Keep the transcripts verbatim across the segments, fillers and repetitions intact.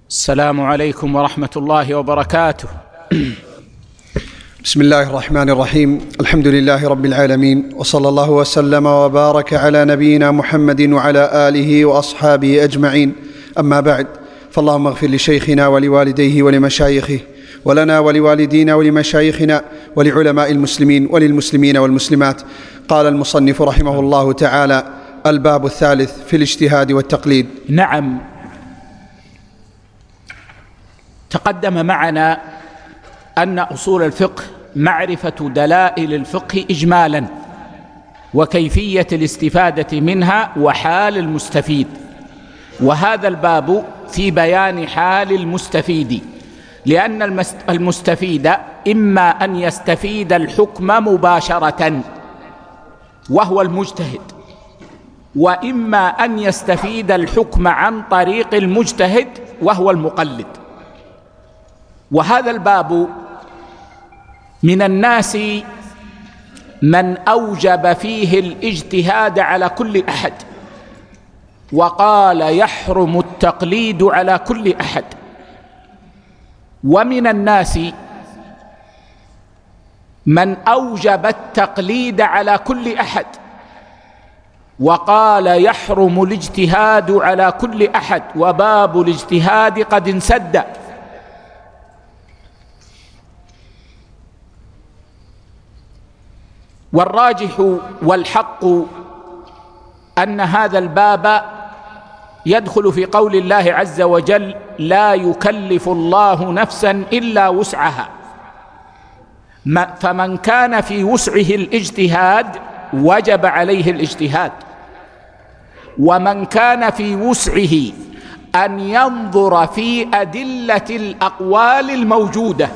السلام عليكم ورحمة الله وبركاته. بسم الله الرحمن الرحيم. الحمد لله رب العالمين، وصلى الله وسلم وبارك على نبينا محمد وعلى آله وأصحابه أجمعين. أما بعد، فاللهم اغفر لشيخنا ولوالديه ولمشايخه ولنا ولوالدينا ولمشايخنا ولعلماء المسلمين وللمسلمين والمسلمات. قال المصنف رحمه الله تعالى: الباب الثالث في الاجتهاد والتقليد. نعم، تقدم معنا أن أصول الفقه معرفة دلائل الفقه إجمالا، وكيفية الاستفادة منها وحال المستفيد، وهذا الباب في بيان حال المستفيد، لأن المستفيد إما أن يستفيد الحكم مباشرة وهو المجتهد، وإما أن يستفيد الحكم عن طريق المجتهد وهو المقلد. وهذا الباب من الناس من أوجب فيه الاجتهاد على كل أحد، وقال يحرم التقليد على كل أحد. ومن الناس من أوجب التقليد على كل أحد، وقال يحرم الاجتهاد على كل أحد، وباب الاجتهاد قد انسد. والراجح والحق أن هذا الباب يدخل في قول الله عز وجل: لا يكلف الله نفسا إلا وسعها. فمن كان في وسعه الاجتهاد وجب عليه الاجتهاد، ومن كان في وسعه أن ينظر في أدلة الأقوال الموجودة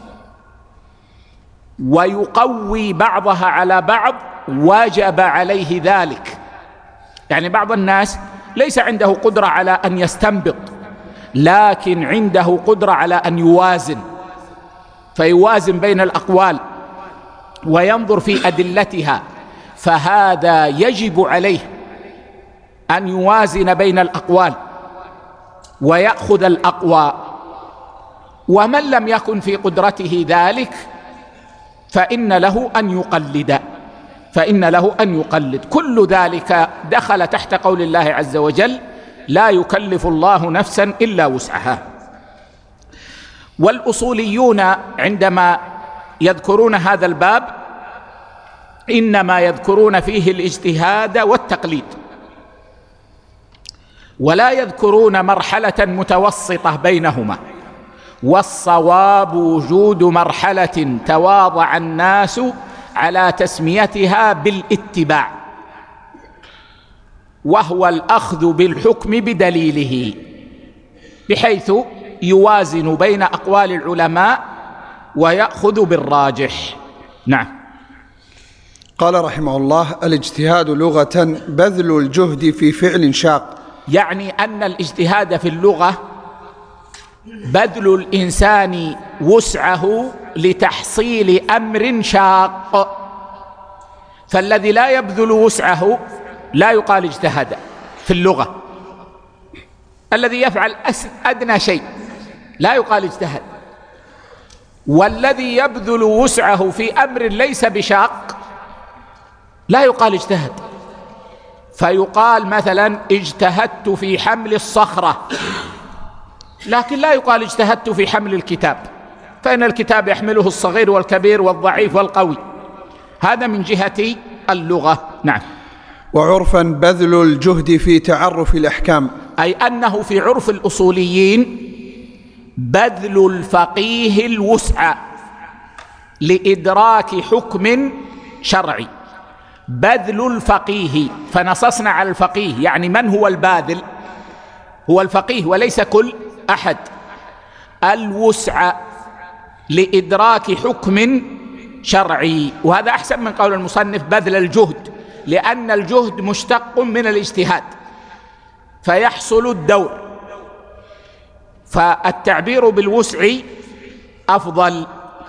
ويقوي بعضها على بعض وجب عليه ذلك. يعني بعض الناس ليس عنده قدرة على أن يستنبط، لكن عنده قدرة على أن يوازن، فيوازن بين الأقوال وينظر في أدلتها، فهذا يجب عليه أن يوازن بين الأقوال ويأخذ الأقوى. ومن لم يكن في قدرته ذلك فإن له أن يقلد فإن له أن يقلد كل ذلك دخل تحت قول الله عز وجل: لا يكلف الله نفسا إلا وسعها. والأصوليون عندما يذكرون هذا الباب إنما يذكرون فيه الاجتهاد والتقليد، ولا يذكرون مرحلة متوسطة بينهما. والصواب وجود مرحلة تواضع الناس على تسميتها بالاتباع، وهو الأخذ بالحكم بدليله، بحيث يوازن بين أقوال العلماء ويأخذ بالراجح. نعم. قال رحمه الله: الاجتهاد لغة بذل الجهد في فعل شاق. يعني أن الاجتهاد في اللغة بذل الإنسان وسعه لتحصيل أمر شاق، فالذي لا يبذل وسعه لا يقال اجتهد في اللغة. الذي يفعل أدنى شيء لا يقال اجتهد، والذي يبذل وسعه في أمر ليس بشاق لا يقال اجتهد. فيقال مثلا اجتهدت في حمل الصخرة، لكن لا يقال اجتهدت في حمل الكتاب، فإن الكتاب يحمله الصغير والكبير والضعيف والقوي. هذا من جهة اللغة. نعم. وعرفا بذل الجهد في تعرف الأحكام، أي أنه في عرف الأصوليين بذل الفقيه الوسع لإدراك حكم شرعي. بذل الفقيه، فنصصنا على الفقيه، يعني من هو الباذل؟ هو الفقيه وليس كل أحد. الوسع لإدراك حكم شرعي، وهذا أحسن من قول المصنف بذل الجهد، لأن الجهد مشتق من الاجتهاد فيحصل الدور، فالتعبير بالوسع أفضل.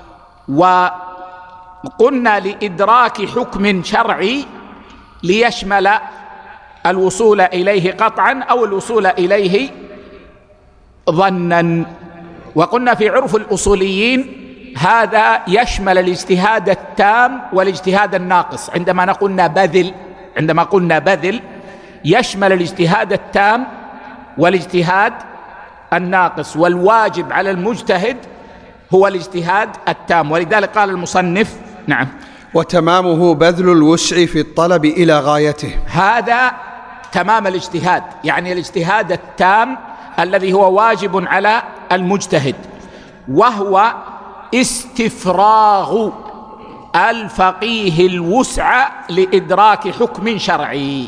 وقلنا لإدراك حكم شرعي ليشمل الوصول إليه قطعا أو الوصول إليه ظنا. وقلنا في عرف الأصوليين هذا يشمل الاجتهاد التام والاجتهاد الناقص. عندما قلنا بذل عندما قلنا بذل يشمل الاجتهاد التام والاجتهاد الناقص، والواجب على المجتهد هو الاجتهاد التام. ولذلك قال المصنف نعم وتمامه بذل الوسع في الطلب إلى غايته. هذا تمام الاجتهاد، يعني الاجتهاد التام الذي هو واجب على المجتهد، وهو استفراغ الفقيه الوسع لإدراك حكم شرعي.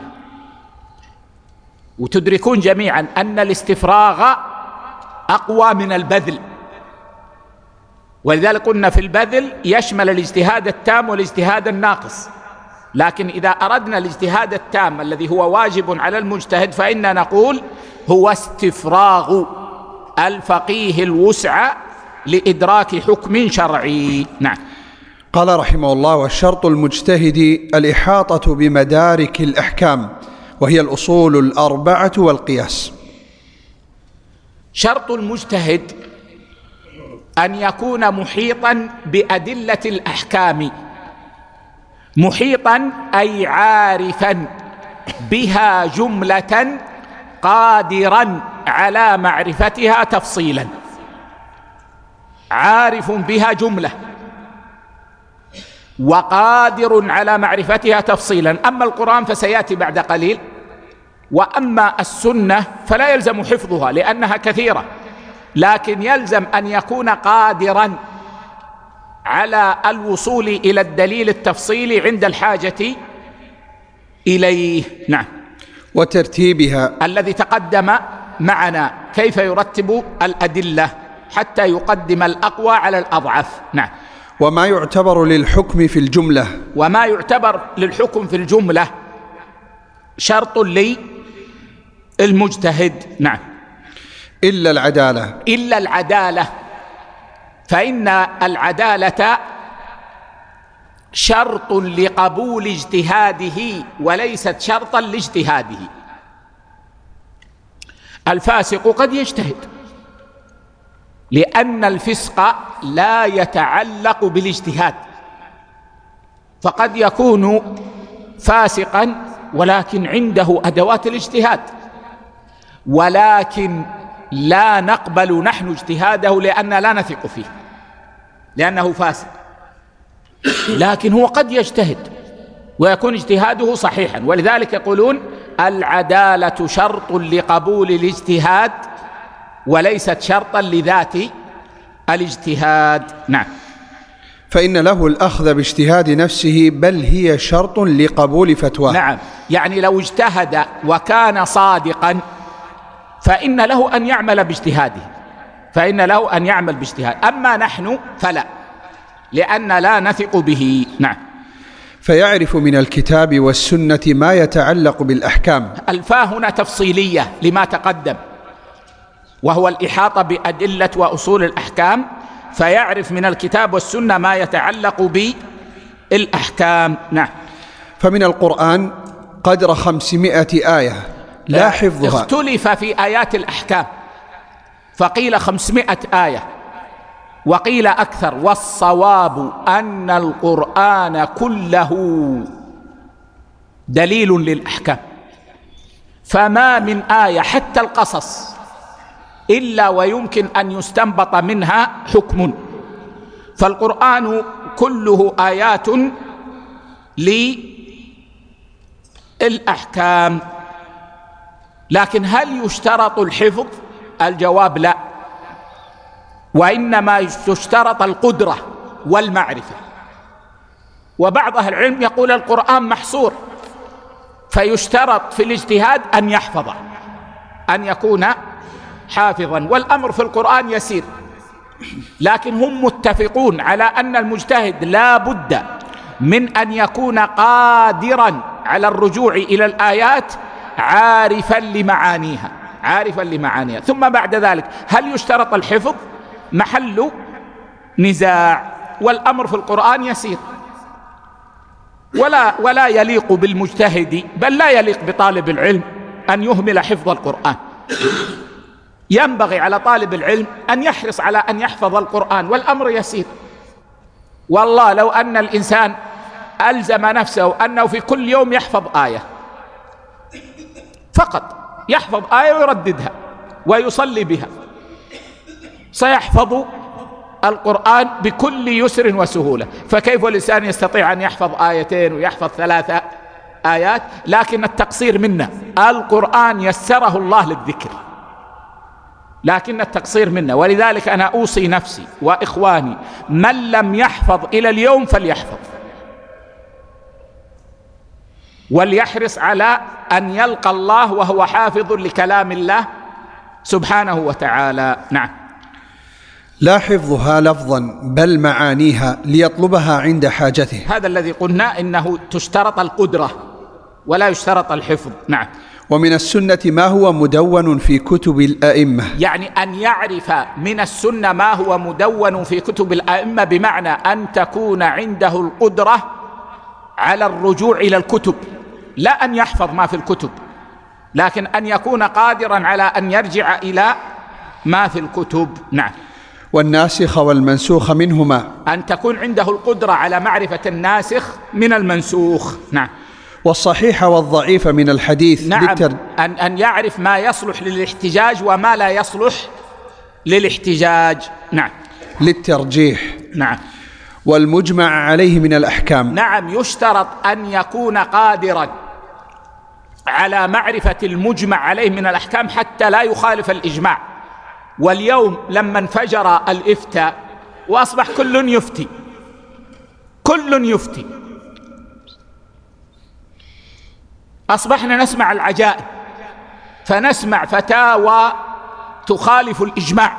وتدركون جميعا أن الاستفراغ أقوى من البذل، ولذلك قلنا في البذل يشمل الاجتهاد التام والاجتهاد الناقص. لكن إذا أردنا الاجتهاد التام الذي هو واجب على المجتهد فإننا نقول هو استفراغ الفقيه الوسع لإدراك حكم شرعي. نعم. قال رحمه الله: والشرط المجتهد الإحاطة بمدارك الأحكام، وهي الأصول الأربعة والقياس. شرط المجتهد أن يكون محيطا بأدلة الأحكام، محيطا أي عارفا بها جملة قادرا على معرفتها تفصيلا. عارف بها جملة وقادر على معرفتها تفصيلا. أما القرآن فسيأتي بعد قليل، وأما السنة فلا يلزم حفظها لأنها كثيرة، لكن يلزم أن يكون قادرا على الوصول إلى الدليل التفصيلي عند الحاجة إليه. نعم. وترتيبها الذي تقدم معنا كيف يرتب الأدلة حتى يقدم الأقوى على الأضعف. نعم. وما يعتبر للحكم في الجملة وما يعتبر للحكم في الجملة شرط للمجتهد. نعم. إلا العدالة إلا العدالة، فإن العدالة شرط لقبول اجتهاده وليست شرطا لاجتهاده. الفاسق قد يجتهد، لأن الفسق لا يتعلق بالاجتهاد، فقد يكون فاسقا ولكن عنده أدوات الاجتهاد، ولكن لا نقبل نحن اجتهاده لأن لا نثق فيه لأنه فاسق. لكن هو قد يجتهد ويكون اجتهاده صحيحا، ولذلك يقولون العدالة شرط لقبول الاجتهاد وليست شرطا لذات الاجتهاد. نعم. فإن له الأخذ باجتهاد نفسه، بل هي شرط لقبول فتواه. نعم، يعني لو اجتهد وكان صادقا فإن له أن يعمل باجتهاده، فإن له أن يعمل باجتهاد. أما نحن فلا، لأن لا نثق به. نعم. فيعرف من الكتاب والسنة ما يتعلق بالأحكام. الفاء هنا تفصيلية لما تقدم، وهو الإحاطة بأدلة وأصول الأحكام، فيعرف من الكتاب والسنة ما يتعلق بالأحكام. نعم. فمن القرآن قدر خمسمائة آية لا حفظها. اختلف في آيات الأحكام، فقيل خمسمائة آية وقيل أكثر، والصواب أن القرآن كله دليل للأحكام، فما من آية حتى القصص إلا ويمكن أن يستنبط منها حكم. فالقرآن كله آيات للأحكام. لكن هل يشترط الحفظ؟ الجواب لا، وإنما يشترط القدرة والمعرفة. وبعض أهل العلم يقول القرآن محصور، فيشترط في الاجتهاد أن يحفظ، أن يكون حافظا، والأمر في القرآن يسير. لكن هم متفقون على أن المجتهد لا بد من أن يكون قادرا على الرجوع إلى الآيات عارفا لمعانيها، عارفا لمعانيها. ثم بعد ذلك هل يشترط الحفظ؟ محل نزاع، والأمر في القرآن يسير، ولا ولا يليق بالمجتهد، بل لا يليق بطالب العلم أن يهمل حفظ القرآن. ينبغي على طالب العلم أن يحرص على أن يحفظ القرآن، والأمر يسير. والله لو أن الإنسان ألزم نفسه أنه في كل يوم يحفظ آية فقط، يحفظ آية ويرددها ويصلي بها، سيحفظ القرآن بكل يسر وسهولة. فكيف الإنسان يستطيع أن يحفظ آيتين ويحفظ ثلاثة آيات؟ لكن التقصير منا. القرآن يسره الله للذكر، لكن التقصير منا. ولذلك أنا أوصي نفسي وإخواني، من لم يحفظ إلى اليوم فليحفظ، وليحرص على أن يلقى الله وهو حافظ لكلام الله سبحانه وتعالى. نعم. لا حفظها لفظا بل معانيها ليطلبها عند حاجته. هذا الذي قلنا إنه تشترط القدرة ولا يشترط الحفظ. نعم. ومن السنة ما هو مدون في كتب الأئمة، يعني أن يعرف من السنة ما هو مدون في كتب الأئمة، بمعنى أن تكون عنده القدرة على الرجوع إلى الكتب، لا أن يحفظ ما في الكتب، لكن أن يكون قادرا على أن يرجع إلى ما في الكتب. نعم. والناسخ والمنسوخ منهما، أن تكون عنده القدرة على معرفة الناسخ من المنسوخ. نعم. والصحيح والضعيف من الحديث. نعم. للتر... أن, أن يعرف ما يصلح للاحتجاج وما لا يصلح للاحتجاج. نعم. للترجيح. نعم. والمجمع عليه من الأحكام. نعم. يشترط أن يكون قادرا على معرفة المجمع عليه من الأحكام حتى لا يخالف الإجماع. واليوم لما انفجر الإفتاء وأصبح كل يفتي كل يفتي أصبحنا نسمع العجائب، فنسمع فتاوى تخالف الإجماع،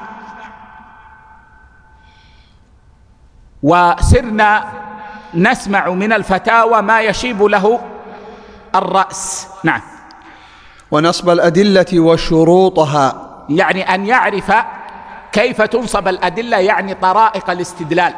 وسرنا نسمع من الفتاوى ما يشيب له الرأس. نعم. ونصب الأدلة وشروطها، يعني أن يعرف كيف تنصب الأدلة، يعني طرائق الاستدلال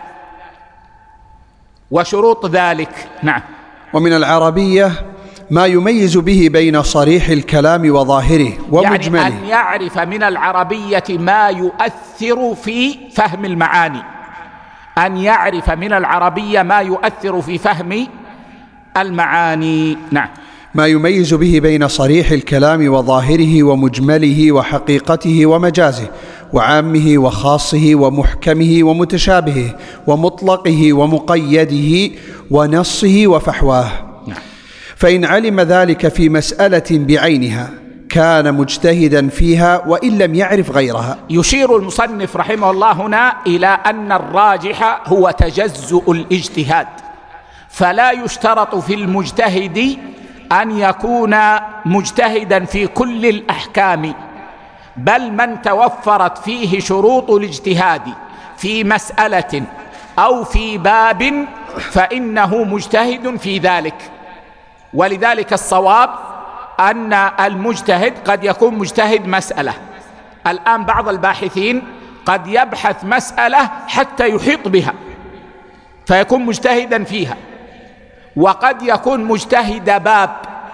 وشروط ذلك. نعم. ومن العربية ما يميز به بين صريح الكلام وظاهره ومجمله، يعني أن يعرف من العربية ما يؤثر في فهم المعاني، أن يعرف من العربية ما يؤثر في فهم المعاني. نعم. ما يميز به بين صريح الكلام وظاهره ومجمله وحقيقته ومجازه وعامه وخاصه ومحكمه ومتشابهه ومطلقه ومقيده ونصه وفحواه. نعم. فإن علم ذلك في مسألة بعينها كان مجتهدا فيها وإن لم يعرف غيرها. يشير المصنف رحمه الله هنا إلى أن الراجح هو تجزؤ الاجتهاد، فلا يشترط في المجتهد أن يكون مجتهدا في كل الأحكام، بل من توفرت فيه شروط الاجتهاد في مسألة أو في باب فإنه مجتهد في ذلك. ولذلك الصواب أن المجتهد قد يكون مجتهد مسألة. الآن بعض الباحثين قد يبحث مسألة حتى يحيط بها فيكون مجتهدا فيها، وقد يكون مجتهد باب،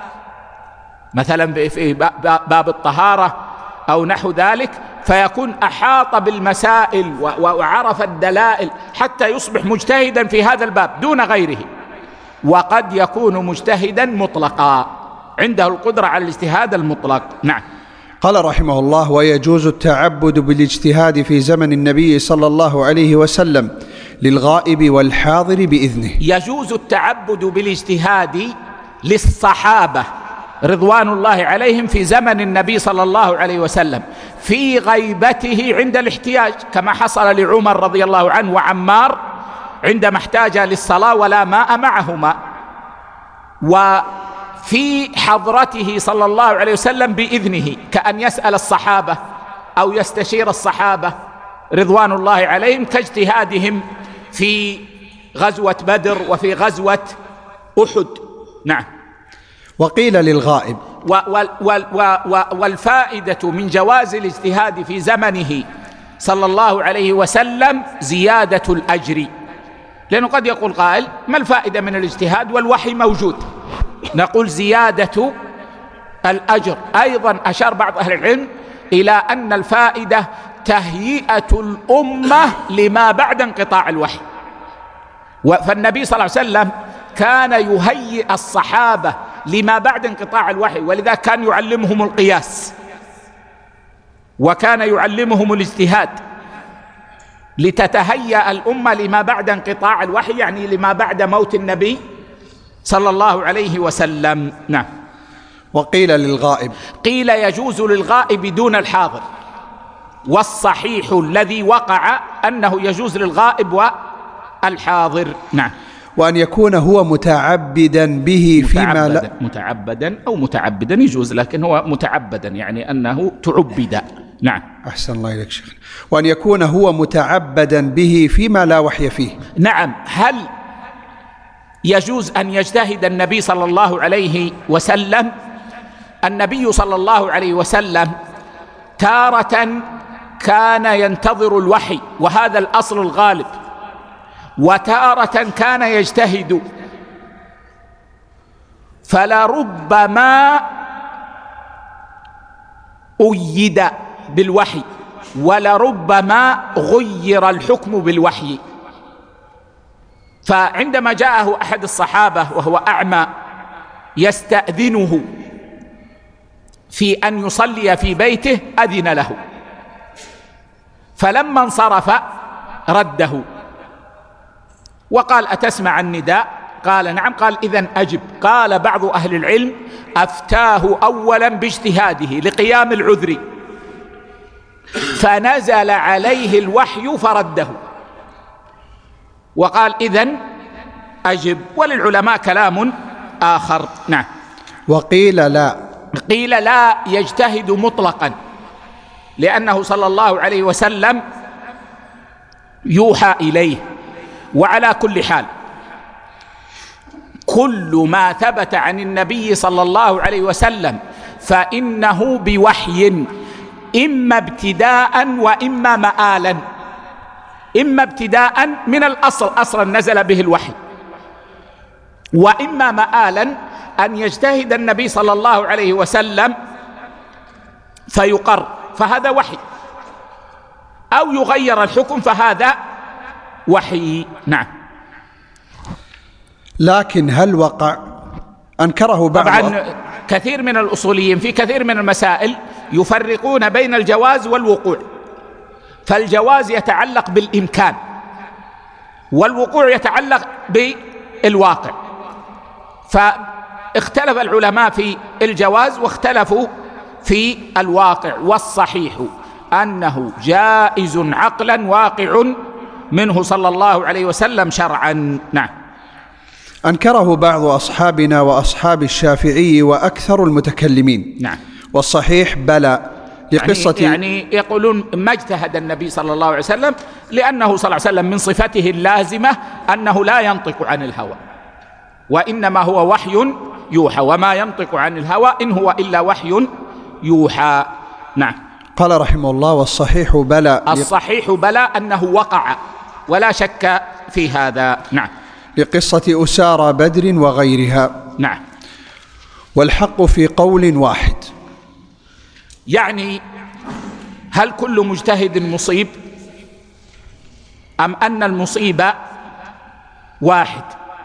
مثلا في باب الطهارة أو نحو ذلك، فيكون أحاط بالمسائل وعرف الدلائل حتى يصبح مجتهدا في هذا الباب دون غيره. وقد يكون مجتهدا مطلقا، عنده القدرة على الاجتهاد المطلق. نعم. قال رحمه الله: ويجوز التعبد بالاجتهاد في زمن النبي صلى الله عليه وسلم للغائب والحاضر بإذنه. يجوز التعبد بالاجتهاد للصحابة رضوان الله عليهم في زمن النبي صلى الله عليه وسلم في غيبته عند الاحتياج، كما حصل لعمر رضي الله عنه وعمار عندما احتاج للصلاة ولا ماء معهما، وفي حضرته صلى الله عليه وسلم بإذنه، كأن يسأل الصحابة أو يستشير الصحابة رضوان الله عليهم كاجتهادهم في غزوة بدر وفي غزوة أحد. نعم. وقيل للغائب. والفائدة من جواز الاجتهاد في زمنه صلى الله عليه وسلم زيادة الأجر، لأنه قد يقول قائل: ما الفائدة من الاجتهاد والوحي موجود؟ نقول زيادة الأجر. أيضا أشار بعض أهل العلم إلى أن الفائدة تهيئة الأمة لما بعد انقطاع الوحي. فالنبي صلى الله عليه وسلم كان يهيئ الصحابة لما بعد انقطاع الوحي، ولذا كان يعلمهم القياس وكان يعلمهم الاجتهاد لتتهيأ الأمة لما بعد انقطاع الوحي، يعني لما بعد موت النبي صلى الله عليه وسلم. نعم. وقيل للغائب، قيل يجوز للغائب دون الحاضر، والصحيح الذي وقع أنه يجوز للغائب والحاضر. نعم. وأن يكون هو متعبدا به فيما متعبدا, لا متعبدا أو متعبدا يجوز، لكن هو متعبدا يعني أنه تعبد. نعم. أحسن الله إليك شيخ. وأن يكون هو متعبدا به فيما لا وحي فيه. نعم. هل يجوز أن يجتهد النبي صلى الله عليه وسلم؟ النبي صلى الله عليه وسلم تارة كان ينتظر الوحي، وهذا الأصل الغالب، وتارة كان يجتهد، فلربما أيد بالوحي ولربما غير الحكم بالوحي. فعندما جاءه أحد الصحابة وهو أعمى يستأذنه في أن يصلي في بيته أذن له، فلما انصرف رده وقال: أتسمع النداء؟ قال: نعم. قال: إذن أجب. قال بعض أهل العلم: أفتاه أولا باجتهاده لقيام العذر، فنزل عليه الوحي فرده، وقال: إذن أجب. وللعلماء كلام آخر. نعم. وقيل لا، قيل لا يجتهد مطلقا، لأنه صلى الله عليه وسلم يوحى إليه. وعلى كل حال كل ما ثبت عن النبي صلى الله عليه وسلم فإنه بوحي، إما ابتداء وإما مآلا. إما ابتداء من الأصل أصلا نزل به الوحي، وإما مآلا أن يجتهد النبي صلى الله عليه وسلم فيقر، فهذا وحي، أو يغير الحكم فهذا وحي. نعم. لكن هل وقع؟ أنكره بعض. طبعا كثير من الأصوليين في كثير من المسائل يفرقون بين الجواز والوقوع، فالجواز يتعلق بالإمكان، والوقوع يتعلق بالواقع. فاختلف العلماء في الجواز واختلفوا في الواقع، والصحيح أنه جائز عقلا واقع منه صلى الله عليه وسلم شرعا. نعم. أنكره بعض أصحابنا وأصحاب الشافعي وأكثر المتكلمين. نعم. والصحيح بلى، لقصة يعني, يعني يقولون ما اجتهد النبي صلى الله عليه وسلم، لأنه صلى الله عليه وسلم من صفته اللازمة أنه لا ينطق عن الهوى، وإنما هو وحي يوحى، وما ينطق عن الهوى إن هو إلا وحي يوحى. نعم. قال رحمه الله: والصحيح بلى، الصحيح بلى أنه وقع ولا شك في هذا. نعم. لقصة أسارى بدر وغيرها. نعم. والحق في قول واحد. يعني هل كل مجتهد مصيب، أم أن المصيب واحد؟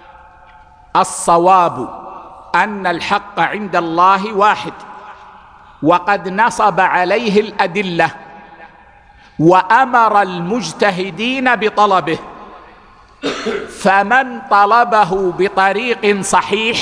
الصواب أن الحق عند الله واحد، وقد نصب عليه الأدلة وأمر المجتهدين بطلبه، فمن طلبه بطريق صحيح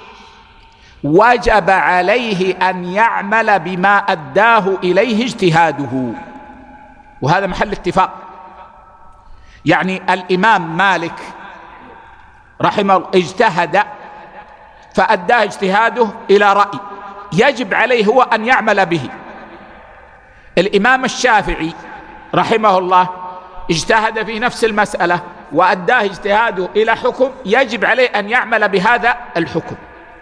وجب عليه أن يعمل بما أداه إليه اجتهاده، وهذا محل اتفاق. يعني الإمام مالك رحمه الله اجتهد فأداه اجتهاده إلى رأي يجب عليه هو أن يعمل به. الإمام الشافعي رحمه الله اجتهد في نفس المسألة وأداه اجتهاده إلى حكم يجب عليه أن يعمل بهذا الحكم،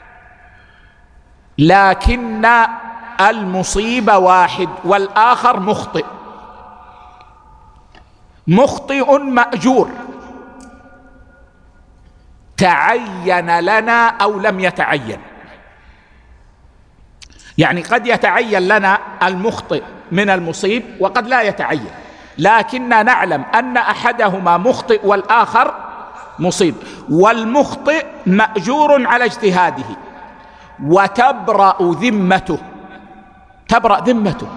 لكن المصيب واحد والآخر مخطئ، مخطئ مأجور، تعين لنا أو لم يتعين. يعني قد يتعين لنا المخطئ من المصيب وقد لا يتعين، لكننا نعلم أن أحدهما مخطئ والآخر مصيب، والمخطئ مأجور على اجتهاده وتبرأ ذمته، تبرأ ذمته،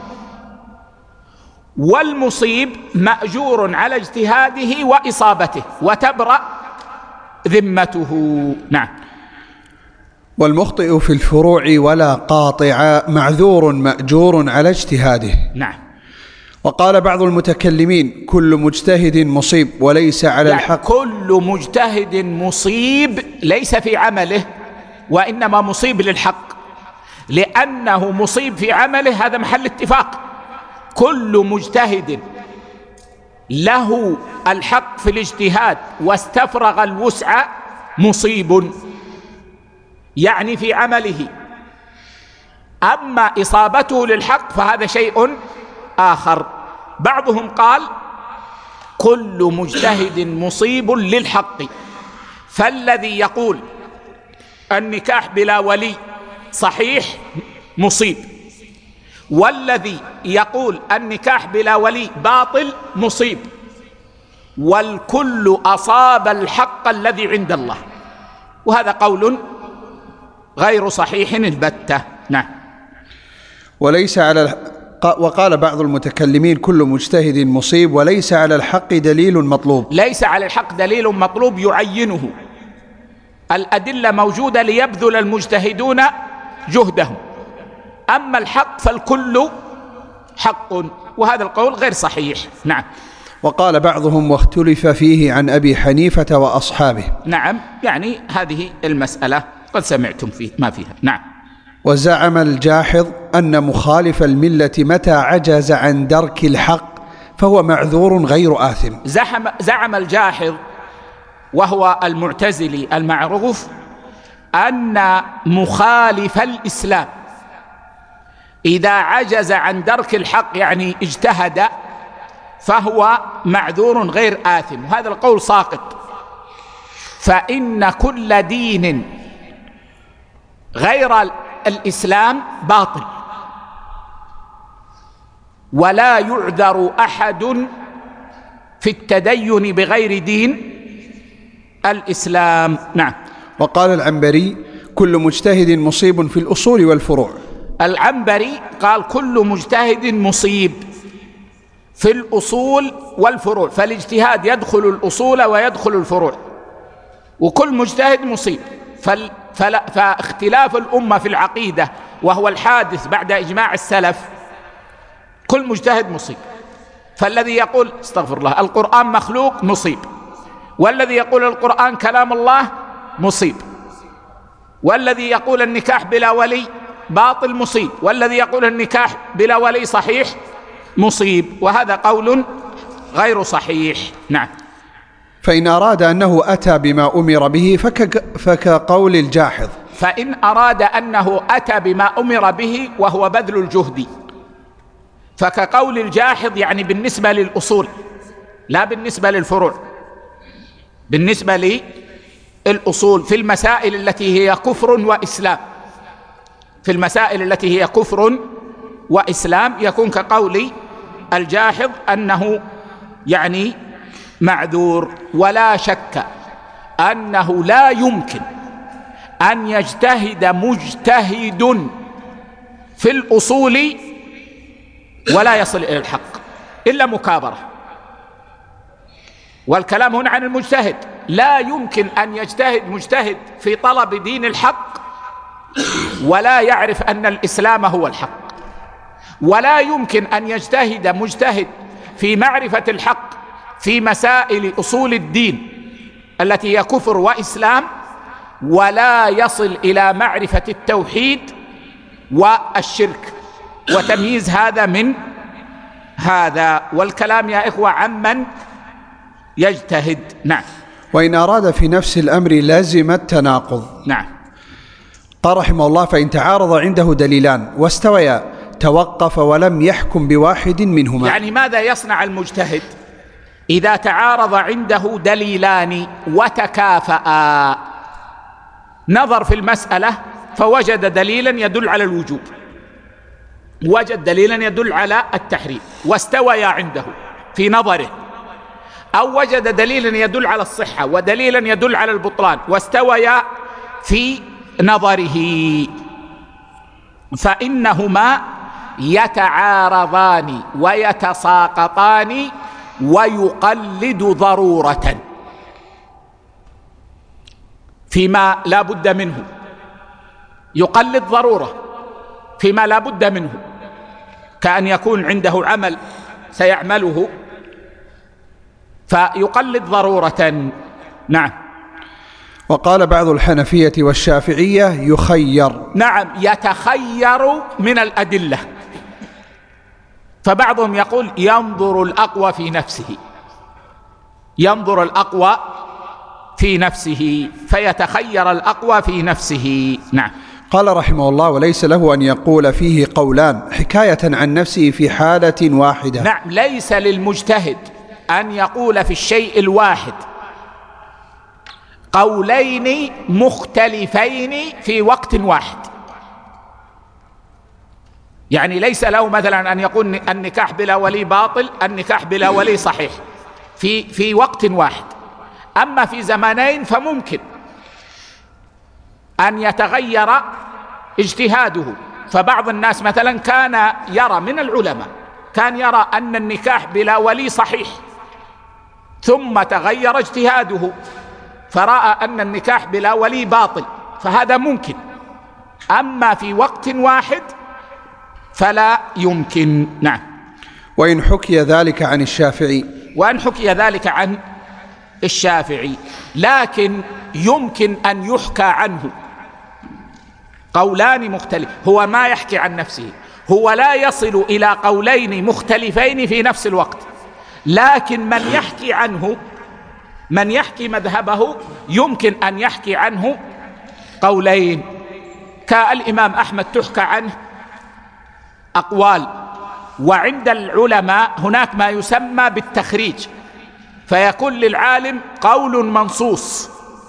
والمصيب مأجور على اجتهاده وإصابته وتبرأ ذمته. نعم. والمخطئ في الفروع ولا قاطع معذور مأجور على اجتهاده. نعم. وقال بعض المتكلمين كل مجتهد مصيب وليس على يعني الحق. كل مجتهد مصيب ليس في عمله وإنما مصيب للحق، لأنه مصيب في عمله هذا محل اتفاق. كل مجتهد له الحق في الاجتهاد واستفرغ الوسع مصيب، يعني في عمله. أما إصابته للحق فهذا شيء آخر. بعضهم قال كل مجتهد مصيب للحق، فالذي يقول النكاح بلا ولي صحيح مصيب، والذي يقول النكاح بلا ولي باطل مصيب، والكل أصاب الحق الذي عند الله، وهذا قول غير صحيح البتة. نعم. وليس على وقال بعض المتكلمين كل مجتهد مصيب وليس على الحق دليل مطلوب. ليس على الحق دليل مطلوب يعينه، الأدلة موجودة ليبذل المجتهدون جهدهم، أما الحق فالكل حق، وهذا القول غير صحيح. نعم. وقال بعضهم واختلف فيه عن أبي حنيفة وأصحابه. نعم، يعني هذه المسألة قد سمعتم فيه ما فيها. نعم. وزعم الجاحظ أن مخالف الملة متى عجز عن درك الحق فهو معذور غير آثم. زعم, زعم الجاحظ وهو المعتزلي المعروف أن مخالف الإسلام إذا عجز عن درك الحق يعني اجتهد فهو معذور غير آثم، وهذا القول ساقط. فإن كل دين غير الإسلام باطل، ولا يعذر أحد في التدين بغير دين الإسلام. نعم. وقال العنبري كل مجتهد مصيب في الأصول والفروع. العنبري قال كل مجتهد مصيب في الأصول والفروع، فالاجتهاد يدخل الأصول ويدخل الفروع، وكل مجتهد مصيب. فاختلاف الأمة في العقيدة وهو الحادث بعد إجماع السلف كل مجتهد مصيب. فالذي يقول استغفر الله القرآن مخلوق مصيب، والذي يقول القرآن كلام الله مصيب، والذي يقول النكاح بلا ولي باطل مصيب، والذي يقول النكاح بلا ولي صحيح مصيب، وهذا قول غير صحيح. نعم. فإن أراد أنه أتى بما أمر به فك فكقول الجاحظ. فإن أراد أنه أتى بما أمر به وهو بذل الجهد فكقول الجاحظ، يعني بالنسبة للأصول لا بالنسبة للفروع، بالنسبة للأصول في المسائل التي هي كفر وإسلام، في المسائل التي هي كفر وإسلام يكون كقول الجاحظ أنه يعني معذور. ولا شك أنه لا يمكن أن يجتهد مجتهد في الأصول ولا يصل إلى الحق إلا مكابرة، والكلام هنا عن المجتهد. لا يمكن أن يجتهد مجتهد في طلب دين الحق ولا يعرف أن الإسلام هو الحق، ولا يمكن أن يجتهد مجتهد في معرفة الحق في مسائل أصول الدين التي هي كفر وإسلام ولا يصل إلى معرفة التوحيد والشرك وتمييز هذا من هذا. والكلام يا إخوة عمن يجتهد. نعم. وإن أراد في نفس الأمر لازم التناقض. نعم. قال رحمه الله فإن تعارض عنده دليلان واستويا توقف ولم يحكم بواحد منهما. يعني ماذا يصنع المجتهد إذا تعارض عنده دليلان وتكافأ؟ نظر في المسألة فوجد دليلا يدل على الوجوب وجد دليلا يدل على التحريم واستويا عنده في نظره، أو وجد دليلا يدل على الصحة ودليلا يدل على البطلان واستويا في نظره، فإنهما يتعارضان ويتساقطان ويقلد ضرورة فيما لا بد منه، يقلد ضرورة فيما لا بد منه، كأن يكون عنده عمل سيعمله فيقلد ضرورة. نعم. وقال بعض الحنفية والشافعية يخير. نعم، يتخير من الأدلة، فبعضهم يقول ينظر الأقوى في نفسه، ينظر الأقوى في نفسه فيتخير الأقوى في نفسه. نعم. قال رحمه الله: وليس له أن يقول فيه قولان حكاية عن نفسه في حالة واحدة. نعم، ليس للمجتهد أن يقول في الشيء الواحد قولين مختلفين في وقت واحد. يعني ليس له مثلا أن يقول النكاح بلا ولي باطل، النكاح بلا ولي صحيح في في وقت واحد. أما في زمانين فممكن أن يتغير اجتهاده، فبعض الناس مثلا كان يرى من العلماء كان يرى أن النكاح بلا ولي صحيح، ثم تغير اجتهاده فرأى أن النكاح بلا ولي باطل، فهذا ممكن. أما في وقت واحد فلا يمكن. نعم. وإن حكي ذلك عن الشافعي وإن حكي ذلك عن الشافعي لكن يمكن أن يحكى عنه قولان مختلف. هو ما يحكي عن نفسه، هو لا يصل إلى قولين مختلفين في نفس الوقت، لكن من يحكي عنه، من يحكي مذهبه، يمكن أن يحكي عنه قولين. كالإمام أحمد تحكى عنه أقوال، وعند العلماء هناك ما يسمى بالتخريج، فيكون للعالم قول منصوص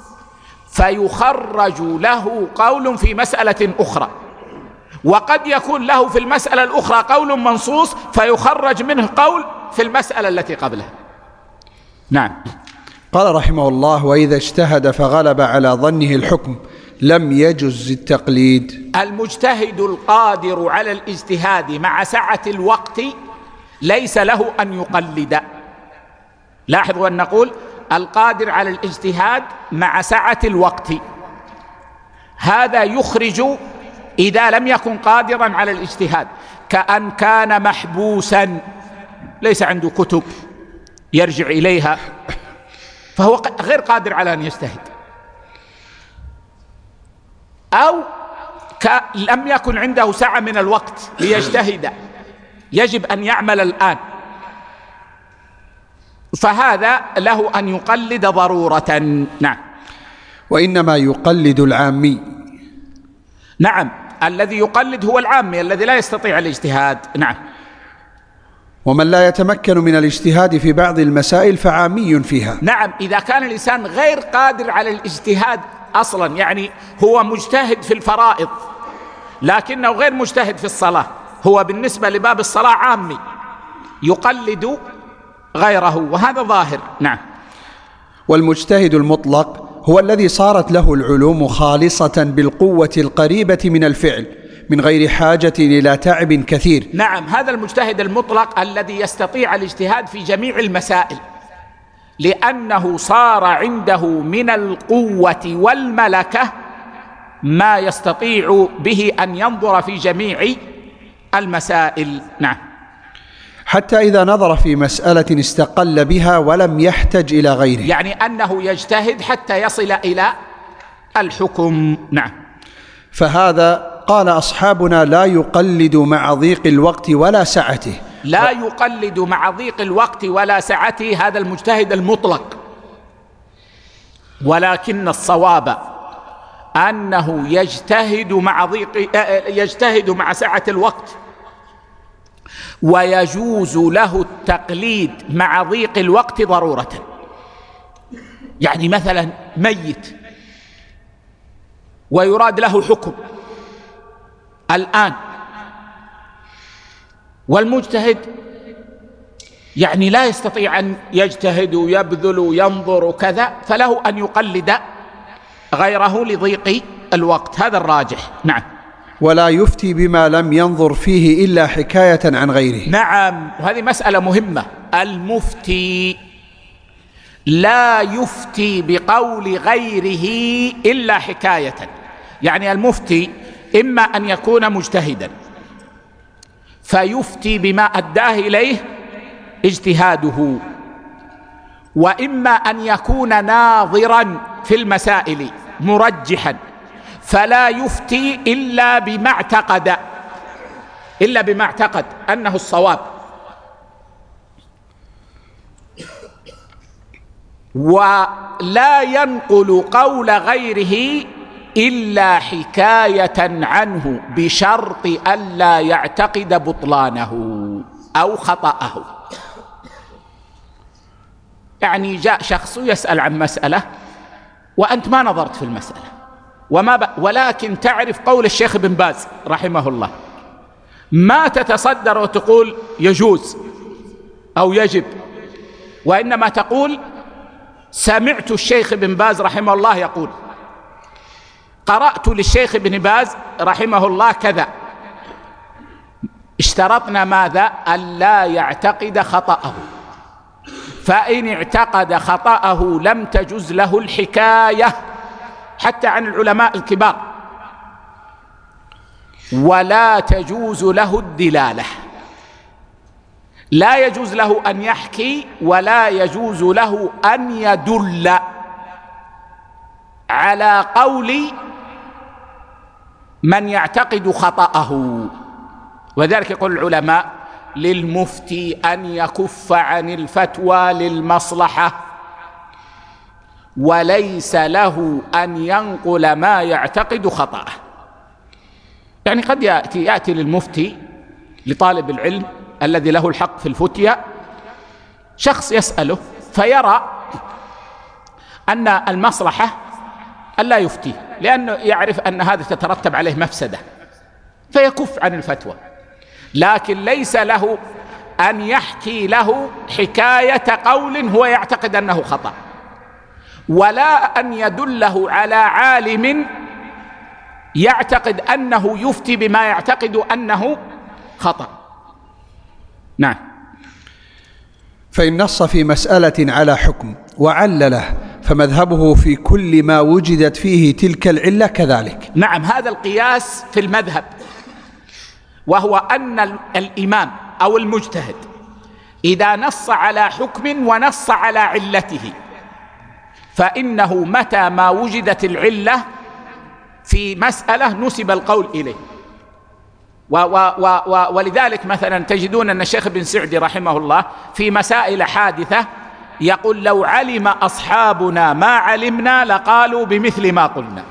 فيخرج له قول في مسألة أخرى، وقد يكون له في المسألة الأخرى قول منصوص فيخرج منه قول في المسألة التي قبلها. نعم. قال رحمه الله: وإذا اجتهد فغلب على ظنه الحكم لم يجز التقليد. المجتهد القادر على الاجتهاد مع سعة الوقت ليس له أن يقلد. لاحظوا أن نقول القادر على الاجتهاد مع سعة الوقت، هذا يخرج إذا لم يكن قادرا على الاجتهاد، كأن كان محبوسا ليس عنده كتب يرجع إليها فهو غير قادر على أن يجتهد، أو لم يكن عنده سعة من الوقت ليجتهد، يجب أن يعمل الآن، فهذا له أن يقلد ضرورة. نعم. وإنما يقلد العامي. نعم، الذي يقلد هو العامي الذي لا يستطيع الاجتهاد. نعم. ومن لا يتمكن من الاجتهاد في بعض المسائل فعامي فيها. نعم، إذا كان الإنسان غير قادر على الاجتهاد أصلا، يعني هو مجتهد في الفرائض لكنه غير مجتهد في الصلاة، هو بالنسبة لباب الصلاة عامي يقلد غيره، وهذا ظاهر. نعم. والمجتهد المطلق هو الذي صارت له العلوم خالصة بالقوة القريبة من الفعل من غير حاجة إلى تعب كثير. نعم، هذا المجتهد المطلق الذي يستطيع الاجتهاد في جميع المسائل، لأنه صار عنده من القوة والملكة ما يستطيع به أن ينظر في جميع المسائل. نعم. حتى إذا نظر في مسألة استقل بها ولم يحتج إلى غيره، يعني أنه يجتهد حتى يصل إلى الحكم. نعم. فهذا قال أصحابنا لا يقلد مع ضيق الوقت ولا سعته. لا يقلد مع ضيق الوقت ولا سعته، هذا المجتهد المطلق، ولكن الصواب أنه يجتهد مع ضيق يجتهد مع سعة الوقت، ويجوز له التقليد مع ضيق الوقت ضرورة. يعني مثلا ميت ويراد له حكم الآن، والمجتهد يعني لا يستطيع أن يجتهد ويبذل وينظر وكذا، فله أن يقلد غيره لضيق الوقت، هذا الراجح. نعم. ولا يفتي بما لم ينظر فيه إلا حكاية عن غيره. نعم، وهذه مسألة مهمة. المفتي لا يفتي بقول غيره إلا حكاية، يعني المفتي إما أن يكون مجتهدا فيفتي بما أداه إليه اجتهاده، وإما أن يكون ناظرا في المسائل مرجحا فلا يفتي إلا بما اعتقد إلا بما اعتقد أنه الصواب، ولا ينقل قول غيره إلا حكاية عنه بشرط ألا يعتقد بطلانه أو خطأه. يعني جاء شخص يسأل عن مسألة وأنت ما نظرت في المسألة وما ب... ولكن تعرف قول الشيخ بن باز رحمه الله، ما تتصدر وتقول يجوز أو يجب، وإنما تقول سمعت الشيخ بن باز رحمه الله يقول، قرأت للشيخ بن باز رحمه الله كذا. اشترطنا ماذا؟ ألا يعتقد خطأه، فإن اعتقد خطأه لم تجز له الحكاية حتى عن العلماء الكبار، ولا تجوز له الدلالة، لا يجوز له أن يحكي ولا يجوز له أن يدل على قول من يعتقد خطأه. وذلك يقول العلماء للمفتي أن يكف عن الفتوى للمصلحة، وليس له أن ينقل ما يعتقد خطأه. يعني قد يأتي, يأتي للمفتي لطالب العلم الذي له الحق في الفتية شخص يسأله فيرى أن المصلحة ألا يفتيه، لأنه يعرف أن هذا تترتب عليه مفسدة فيكف عن الفتوى، لكن ليس له أن يحكي له حكاية قول هو يعتقد أنه خطأ، ولا أن يدله على عالم يعتقد أنه يفتي بما يعتقد أنه خطأ. نعم. فإن نص في مسألة على حكم وعلله فمذهبه في كل ما وجدت فيه تلك العلة كذلك. نعم، هذا القياس في المذهب، وهو أن الإمام أو المجتهد إذا نص على حكم ونص على علته فإنه متى ما وجدت العلة في مسألة نسب القول إليه. و و و و ولذلك مثلا تجدون أن الشيخ بن سعدي رحمه الله في مسائل حادثة يقول لو علم أصحابنا ما علمنا لقالوا بمثل ما قلنا.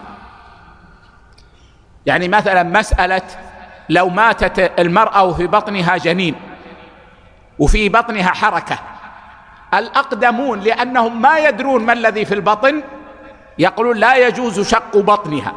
يعني مثلا مسألة لو ماتت المرأة وفي بطنها جنين وفي بطنها حركة، الأقدمون لأنهم ما يدرون ما الذي في البطن يقولون لا يجوز شق بطنها،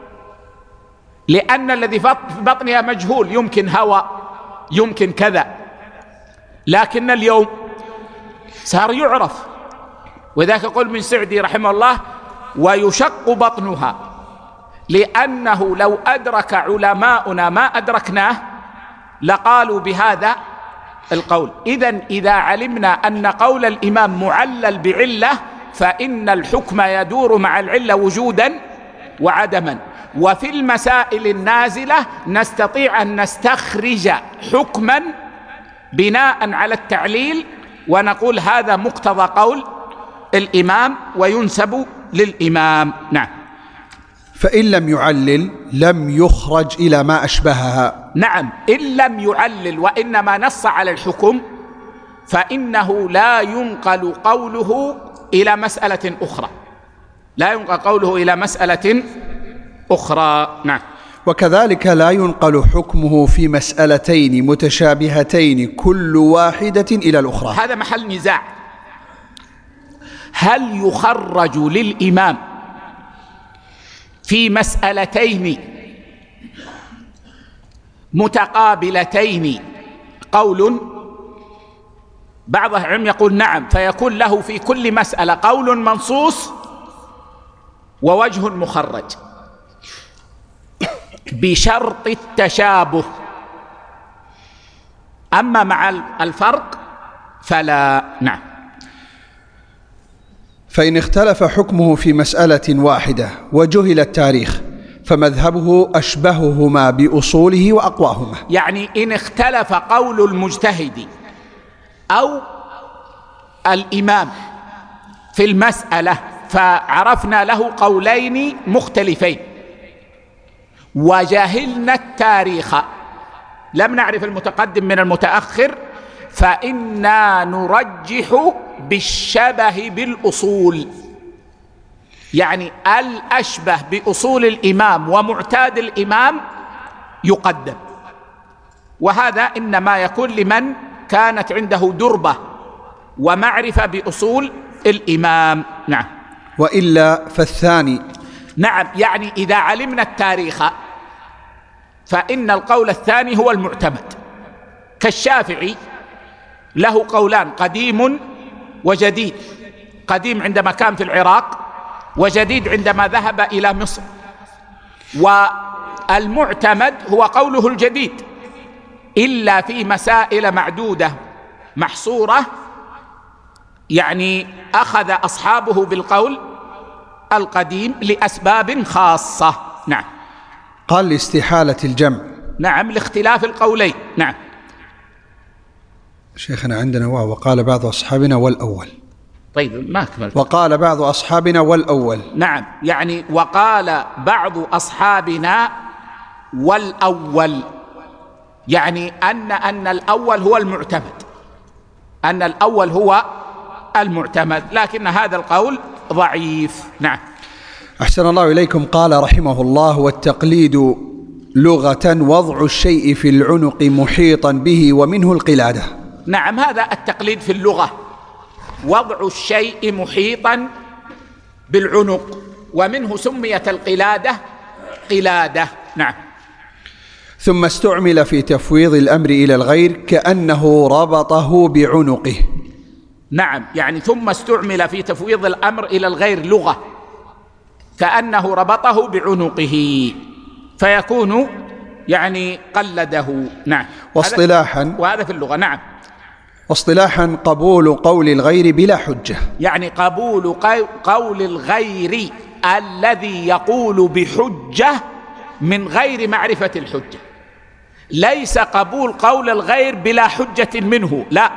لأن الذي في بطنها مجهول، يمكن هواء يمكن كذا، لكن اليوم صار يعرف. وذاك يقول من سعدي رحمه الله ويشق بطنها، لأنه لو أدرك علماؤنا ما أدركناه لقالوا بهذا القول. إذن إذا علمنا أن قول الإمام معلل بعلة فإن الحكم يدور مع العلة وجودا وعدما. وفي المسائل النازلة نستطيع أن نستخرج حكما بناء على التعليل ونقول هذا مقتضى قول الإمام وينسب للإمام. نعم. فإن لم يعلل لم يخرج إلى ما أشبهها. نعم، إن لم يعلل وإنما نص على الحكم فإنه لا ينقل قوله إلى مسألة أخرى، لا ينقل قوله إلى مسألة أخرى. نعم. وكذلك لا ينقل حكمه في مسألتين متشابهتين كل واحدة إلى الأخرى. هذا محل نزاع، هل يخرج للإمام في مسألتين متقابلتين قول، بعض أهل العلم يقول نعم، فيكون له في كل مسألة قول منصوص ووجه مخرج بشرط التشابه. أما مع الفرق فلا. نعم. فإن اختلف حكمه في مسألة واحدة وجهل التاريخ فمذهبه أشبههما بأصوله وأقواهما. يعني إن اختلف قول المجتهد أو الإمام في المسألة فعرفنا له قولين مختلفين وجهلنا التاريخ، لم نعرف المتقدم من المتأخر، فإنا نرجح بالشبه بالأصول، يعني الأشبه بأصول الإمام ومعتاد الإمام يقدم، وهذا إنما يكون لمن كانت عنده دربة ومعرفة بأصول الإمام. نعم. وإلا فالثاني. نعم، يعني إذا علمنا التاريخ فإن القول الثاني هو المعتمد، كالشافعي له قولان، قديم وجديد، قديم عندما كان في العراق وجديد عندما ذهب إلى مصر، والمعتمد هو قوله الجديد إلا في مسائل معدودة محصورة، يعني أخذ أصحابه بالقول القديم لأسباب خاصة. نعم. قال لاستحالة الجمع. نعم، لاختلاف القولين. نعم. شيخنا عندنا واو وقال بعض أصحابنا والأول. طيب ما أكمل. وقال بعض أصحابنا والأول. نعم، يعني وقال بعض أصحابنا والأول، يعني أن أن الأول هو المعتمد، أن الأول هو المعتمد، لكن هذا القول ضعيف. نعم. أحسن الله إليكم. قال رحمه الله: والتقليد لغة وضع الشيء في العنق محيطا به ومنه القلادة. نعم، هذا التقليد في اللغة، وضع الشيء محيطا بالعنق، ومنه سميت القلادة قلادة. نعم. ثم استعمل في تفويض الأمر إلى الغير كأنه ربطه بعنقه. نعم، يعني ثم استعمل في تفويض الأمر إلى الغير لغة كأنه ربطه بعنقه، فيكون يعني قلده. نعم. واصطلاحا، وهذا في اللغة. نعم. واصطلاحا قبول قول الغير بلا حجة، يعني قبول قول الغير الذي يقول بحجة من غير معرفة الحجة، ليس قبول قول الغير بلا حجة منه، لا،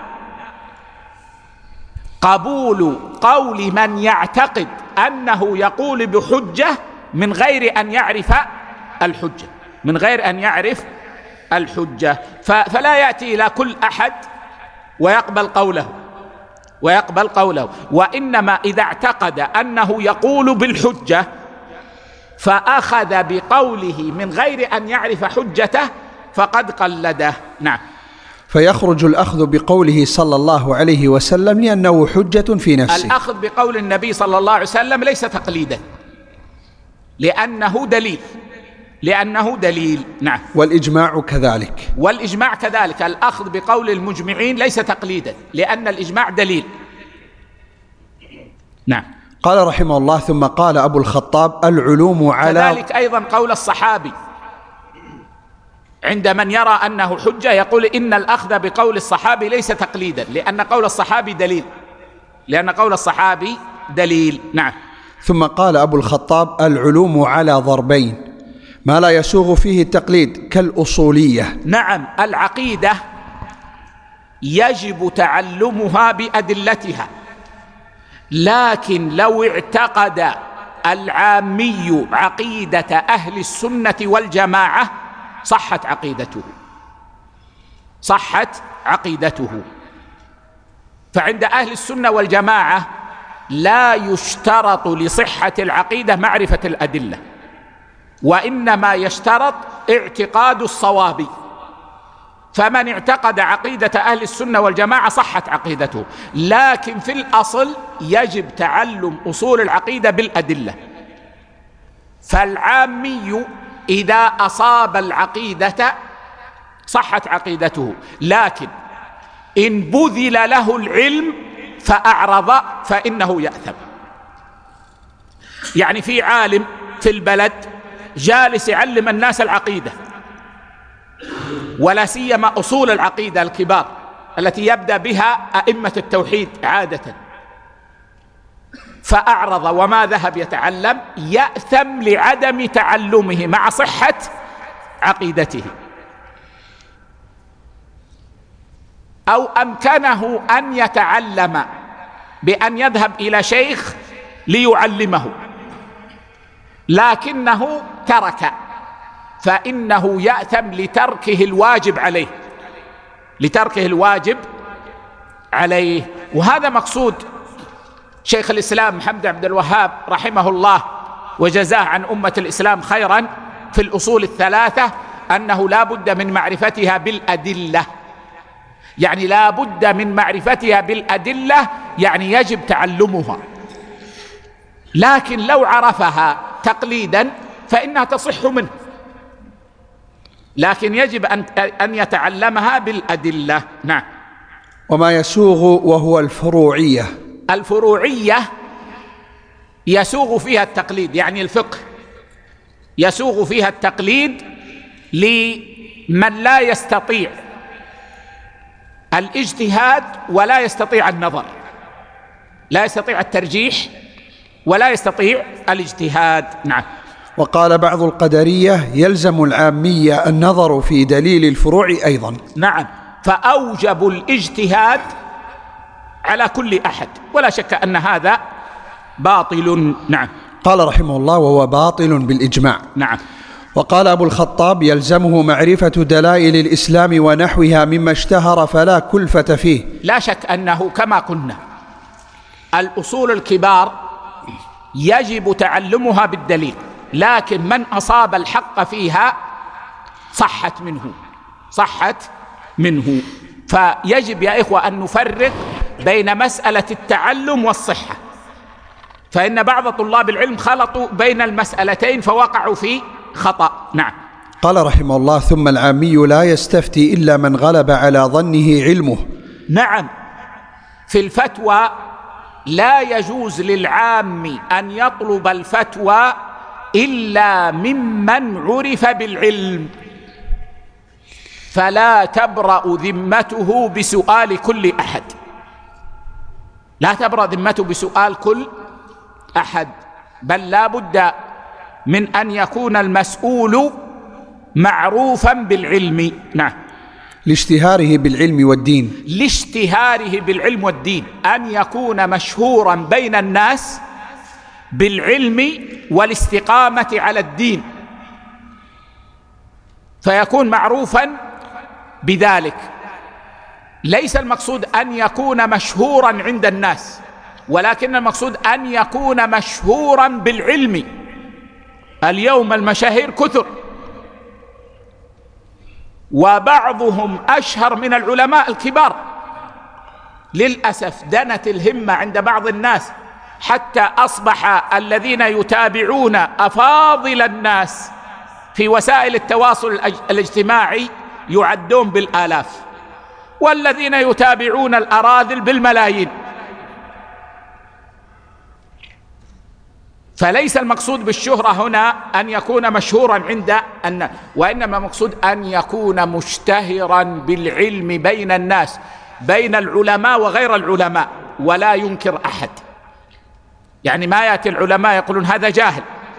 قبول قول من يعتقد أنه يقول بحجة من غير أن يعرف الحجة، من غير أن يعرف الحجة، فلا يأتي إلى كل أحد ويقبل قوله ويقبل قوله وإنما إذا اعتقد أنه يقول بالحجة فأخذ بقوله من غير أن يعرف حجته فقد قلده. نعم. فيخرج الأخذ بقوله صلى الله عليه وسلم لأنه حجة في نفسه. الأخذ بقول النبي صلى الله عليه وسلم ليس تقليدا، لأنه دليل، لأنه دليل. نعم. والإجماع كذلك. والإجماع كذلك، الأخذ بقول المجمعين ليس تقليدا، لأن الإجماع دليل. نعم. قال رحمه الله: ثم قال أبو الخطاب: العلوم على. كذلك أيضا قول الصحابي عند من يرى أنه حجة يقول إن الأخذ بقول الصحابي ليس تقليدا، لأن قول الصحابي دليل، لأن قول الصحابي دليل. نعم. ثم قال أبو الخطاب: العلوم على ضربين، ما لا يسوغ فيه التقليد كالأصولية. نعم، العقيدة يجب تعلمها بأدلتها، لكن لو اعتقد العامي عقيدة أهل السنة والجماعة صحت عقيدته، صحت عقيدته. فعند أهل السنة والجماعة لا يشترط لصحة العقيدة معرفة الأدلة، وإنما يشترط اعتقاد الصواب، فمن اعتقد عقيدة أهل السنة والجماعة صحت عقيدته، لكن في الأصل يجب تعلم أصول العقيدة بالأدلة. فالعامي إذا أصاب العقيدة صحت عقيدته. لكن إن بذل له العلم فأعرض فإنه يأثم. يعني في عالم في البلد جالس يعلم الناس العقيدة، ولا سيما أصول العقيدة الكبار التي يبدأ بها أئمة التوحيد عادة، فأعرض وما ذهب يتعلم، يأثم لعدم تعلمه مع صحة عقيدته. أو أمكنه أن يتعلم بأن يذهب إلى شيخ ليعلمه لكنه ترك، فإنه يأثم لتركه الواجب عليه لتركه الواجب عليه. وهذا مقصود شيخ الإسلام محمد عبد الوهاب رحمه الله وجزاه عن أمة الإسلام خيرا في الأصول الثلاثة، أنه لا بد من معرفتها بالأدلة. يعني لا بد من معرفتها بالأدلة، يعني يجب تعلمها. لكن لو عرفها تقليدا فإنها تصح منه، لكن يجب أن أن يتعلمها بالأدلة. نعم. وما يسوغ وهو الفروعية. الفروعية يسوغ فيها التقليد، يعني الفقه يسوغ فيها التقليد لمن لا يستطيع الاجتهاد ولا يستطيع النظر، لا يستطيع الترجيح ولا يستطيع الاجتهاد. نعم. وقال بعض القدرية يلزم العامية النظر في دليل الفروع أيضا. نعم، فأوجب الاجتهاد على كل أحد، ولا شك أن هذا باطل. نعم. قال رحمه الله وهو باطل بالإجماع. نعم. وقال أبو الخطاب يلزمه معرفة دلائل الإسلام ونحوها مما اشتهر فلا كلفة فيه. لا شك أنه كما قلنا الأصول الكبار يجب تعلمها بالدليل، لكن من أصاب الحق فيها صحت منه صحت منه فيجب يا إخوة أن نفرق بين مسألة التعلم والصحة، فإن بعض طلاب العلم خلطوا بين المسألتين فوقعوا في خطأ. نعم. قال رحمه الله ثم العامي لا يستفتي إلا من غلب على ظنه علمه. نعم، في الفتوى لا يجوز للعام أن يطلب الفتوى إلا ممن عرف بالعلم، فلا تبرأ ذمته بسؤال كل أحد لا تبرأ ذمته بسؤال كل أحد بل لا بد من أن يكون المسؤول معروفا بالعلم. نعم. لاشتهاره بالعلم والدين. لاشتهاره بالعلم والدين، أن يكون مشهورا بين الناس بالعلم والاستقامة على الدين، فيكون معروفا بذلك. ليس المقصود أن يكون مشهورا عند الناس، ولكن المقصود أن يكون مشهورا بالعلم. اليوم المشاهير كثر، وبعضهم أشهر من العلماء الكبار. للأسف دنت الهمة عند بعض الناس حتى أصبح الذين يتابعون أفاضل الناس في وسائل التواصل الاجتماعي يعدون بالآلاف، والذين يتابعون الأراذل بالملايين. فليس المقصود بالشهرة هنا أن يكون مشهورا عند الناس، وإنما المقصود أن يكون مشتهرا بالعلم بين الناس، بين العلماء وغير العلماء، ولا ينكر أحد. يعني ما يأتي العلماء يقولون هذا جاهل،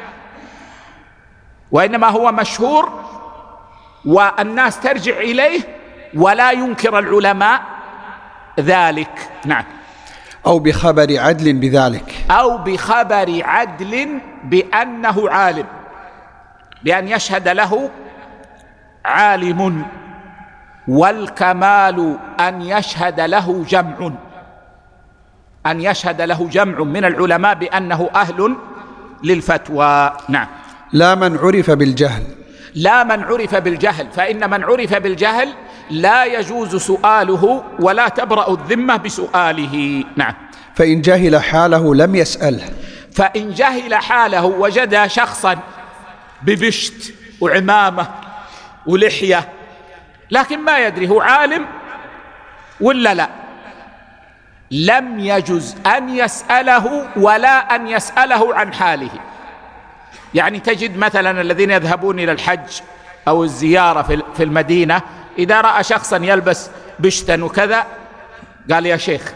وإنما هو مشهور والناس ترجع إليه، ولا ينكر العلماء ذلك. نعم. أو بخبر عدل بذلك، أو بخبر عدل بأنه عالم، بأن يشهد له عالم. والكمال أن يشهد له جمع أن يشهد له جمع من العلماء بأنه أهل للفتوى. نعم. لا من عرف بالجهل. لا من عرف بالجهل، فإن من عرف بالجهل لا يجوز سؤاله ولا تبرأ الذمة بسؤاله. نعم. فإن جهل حاله لم يسأله. فإن جهل حاله وجد شخصا ببشت وعمامة ولحية لكن ما يدري هو عالم ولا لا، لم يجز أن يسأله ولا أن يسأله عن حاله. يعني تجد مثلا الذين يذهبون إلى الحج أو الزيارة في المدينة، إذا رأى شخصا يلبس بشتا وكذا قال يا شيخ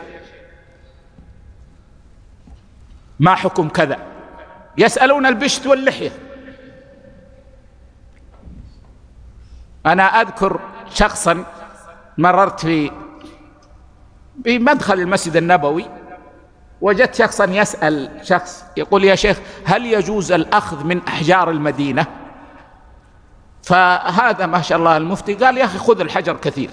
ما حكم كذا، يسألون البشت واللحية. أنا أذكر شخصا مررت في بمدخل المسجد النبوي، وجدت شخصا يسأل شخص يقول يا شيخ هل يجوز الأخذ من أحجار المدينة؟ فهذا ما شاء الله المفتي قال يا أخي خذ الحجر كثير.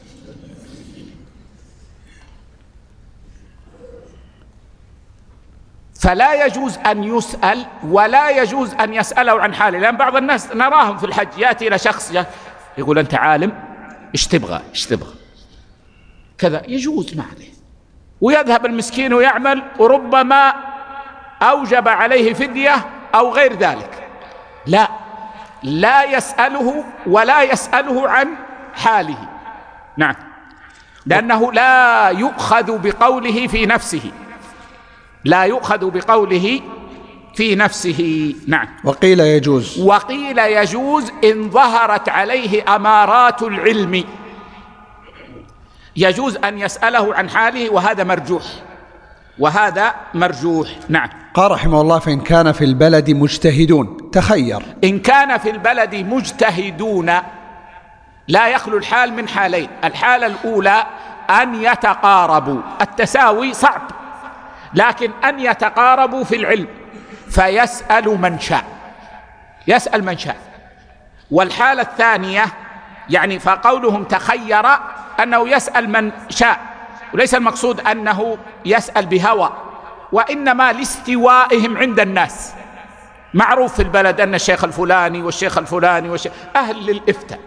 فلا يجوز أن يسأل ولا يجوز أن يسأله عن حاله، لأن بعض الناس نراهم في الحج يأتي إلى شخص يقول أنت عالم إيش تبغى إيش تبغى كذا، يجوز ما عليه، ويذهب المسكين ويعمل، وربما أوجب عليه فدية أو غير ذلك. لا لا يسأله ولا يسأله عن حاله. نعم، لأنه لا يؤخذ بقوله في نفسه، لا يؤخذ بقوله في نفسه. نعم. وقيل يجوز وقيل يجوز إن ظهرت عليه أمارات العلم، يجوز أن يسأله عن حاله، وهذا مرجوح، وهذا مرجوح. نعم. قال رحمه الله فإن كان في البلد مجتهدون تخير. إن كان في البلد مجتهدون لا يخلو الحال من حالين. الحالة الأولى أن يتقاربوا، التساوي صعب، لكن أن يتقاربوا في العلم فيسأل من شاء، يسأل من شاء. والحالة الثانية يعني فقولهم تخير أنه يسأل من شاء، وليس المقصود أنه يسأل بهوى، وإنما لاستوائهم عند الناس. معروف في البلد أن الشيخ الفلاني والشيخ الفلاني والشيخ أهل للإفتاء،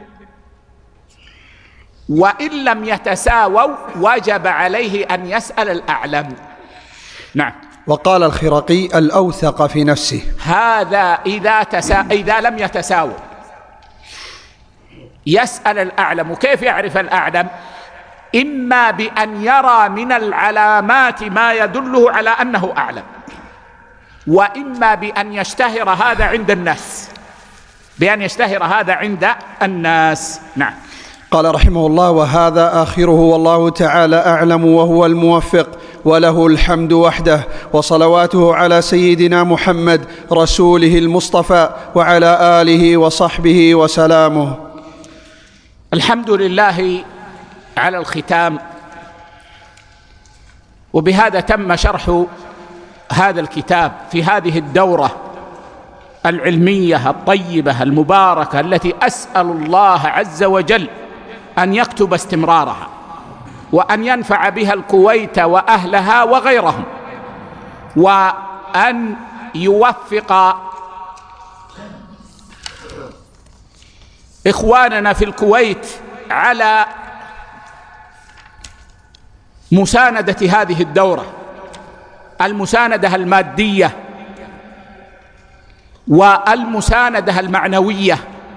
وإن لم يتساووا وجب عليه أن يسأل الأعلم. نعم. وقال الخرقي الأوثق في نفسه، هذا إذا, تسا... إذا لم يتساووا يسأل الأعلم. وكيف يعرف الأعلم؟ إما بأن يرى من العلامات ما يدله على أنه أعلم، وإما بأن يشتهر هذا عند الناس، بأن يشتهر هذا عند الناس. نعم. قال رحمه الله وهذا آخره والله تعالى أعلم وهو الموفق، وله الحمد وحده، وصلواته على سيدنا محمد رسوله المصطفى وعلى آله وصحبه وسلامه. الحمد لله على الختام. وبهذا تم شرح هذا الكتاب في هذه الدورة العلمية الطيبة المباركة التي أسأل الله عز وجل أن يكتب استمرارها، وأن ينفع بها الكويت وأهلها وغيرهم، وأن يوفق إخواننا في الكويت على مساندة هذه الدورة، المساندة المادية والمساندة المعنوية،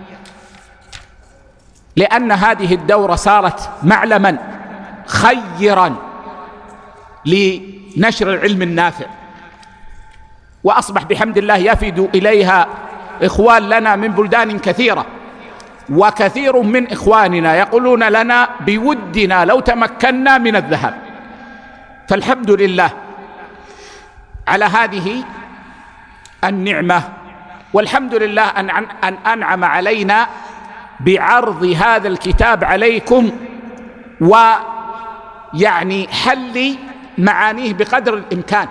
لأن هذه الدورة صارت معلما خيرا لنشر العلم النافع، وأصبح بحمد الله يفد إليها إخوان لنا من بلدان كثيرة، وكثير من إخواننا يقولون لنا بودنا لو تمكنا من الذهاب. فالحمد لله على هذه النعمة، والحمد لله أن أن أنعم علينا بعرض هذا الكتاب عليكم، ويعني حل معانيه بقدر الإمكان.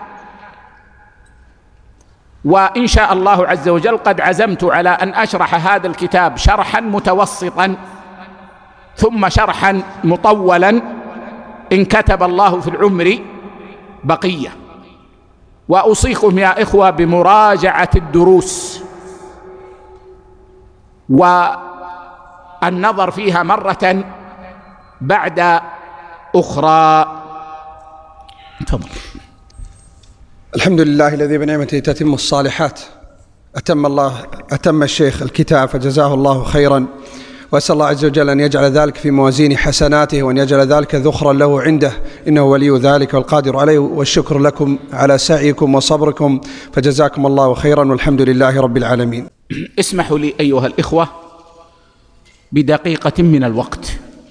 وإن شاء الله عز وجل قد عزمت على أن أشرح هذا الكتاب شرحا متوسطا ثم شرحا مطولا إن كتب الله في العمر بقية. وأوصيكم يا إخوة بمراجعة الدروس والنظر فيها مرة بعد أخرى. تفضل. الحمد لله الذي بنعمته تتم الصالحات. أتم الله أتم الشيخ الكتاب فجزاه الله خيرا، وأسأل الله عز وجل أن يجعل ذلك في موازين حسناته وأن يجعل ذلك ذخرا له عنده، إنه ولي ذلك والقادر عليه. والشكر لكم على سعيكم وصبركم، فجزاكم الله خيرا، والحمد لله رب العالمين. اسمحوا لي أيها الإخوة بدقيقة من الوقت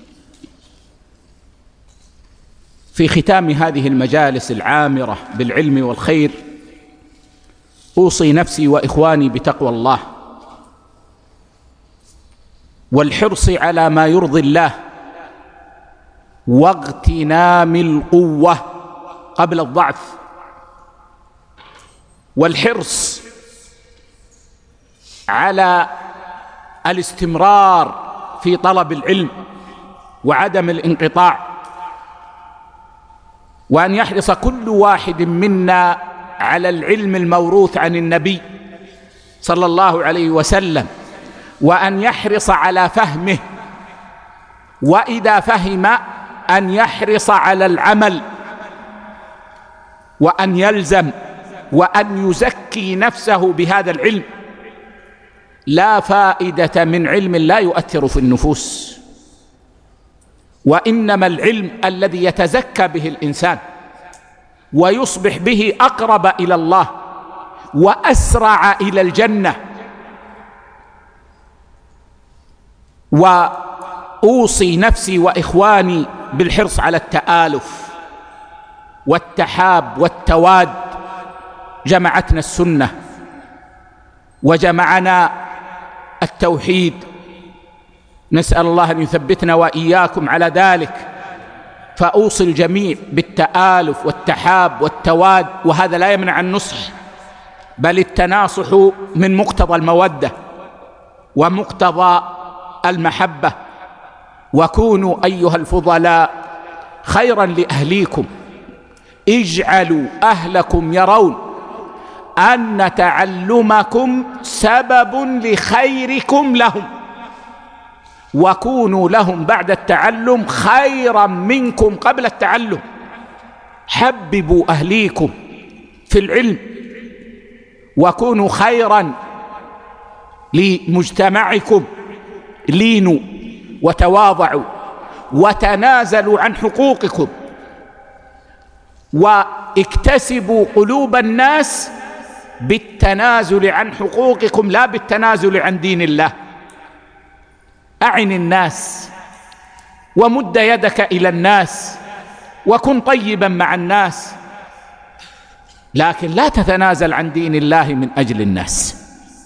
في ختام هذه المجالس العامرة بالعلم والخير، أوصي نفسي وإخواني بتقوى الله والحرص على ما يرضي الله واغتنام القوة قبل الضعف، والحرص على الاستمرار في طلب العلم وعدم الانقطاع، وأن يحرص كل واحد منا على العلم الموروث عن النبي صلى الله عليه وسلم، وأن يحرص على فهمه، وإذا فهم أن يحرص على العمل وأن يلزم وأن يزكي نفسه بهذا العلم. لا فائدة من علم لا يؤثر في النفوس، وإنما العلم الذي يتزكى به الإنسان ويصبح به أقرب إلى الله وأسرع إلى الجنة. وأوصي نفسي وإخواني بالحرص على التآلف والتحاب والتواد. جمعتنا السنة وجمعنا التوحيد، نسأل الله أن يثبتنا وإياكم على ذلك. فأوصي الجميع بالتآلف والتحاب والتواد، وهذا لا يمنع النصح، بل التناصح من مقتضى المودة ومقتضى المحبة. وكونوا أيها الفضلاء خيرا لأهليكم، اجعلوا أهلكم يرون أن تعلمكم سبب لخيركم لهم، وكونوا لهم بعد التعلم خيرا منكم قبل التعلم. حببوا أهليكم في العلم، وكونوا خيرا لمجتمعكم. لينوا وتواضعوا وتنازلوا عن حقوقكم، واكتسبوا قلوب الناس بالتنازل عن حقوقكم لا بالتنازل عن دين الله. أعن الناس ومد يدك إلى الناس وكن طيبا مع الناس، لكن لا تتنازل عن دين الله من أجل الناس.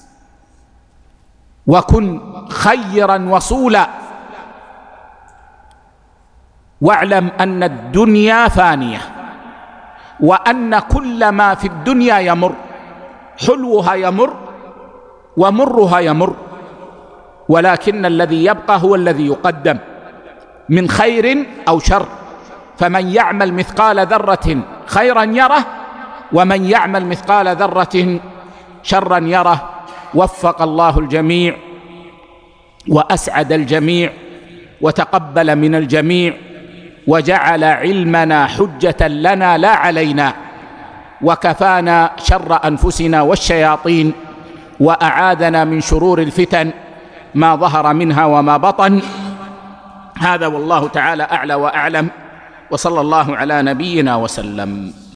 وكن خيرا وصولا، واعلم أن الدنيا فانية، وأن كل ما في الدنيا يمر، حلوها يمر ومرها يمر، ولكن الذي يبقى هو الذي يقدم من خير أو شر. فمن يعمل مثقال ذرة خيرا يره، ومن يعمل مثقال ذرة شرا يره. وفق الله الجميع وأسعد الجميع وتقبل من الجميع، وجعل علمنا حجة لنا لا علينا، وكفانا شر أنفسنا والشياطين، وأعاذنا من شرور الفتن ما ظهر منها وما بطن. هذا والله تعالى أعلى وأعلم، وصلى الله على نبينا وسلم.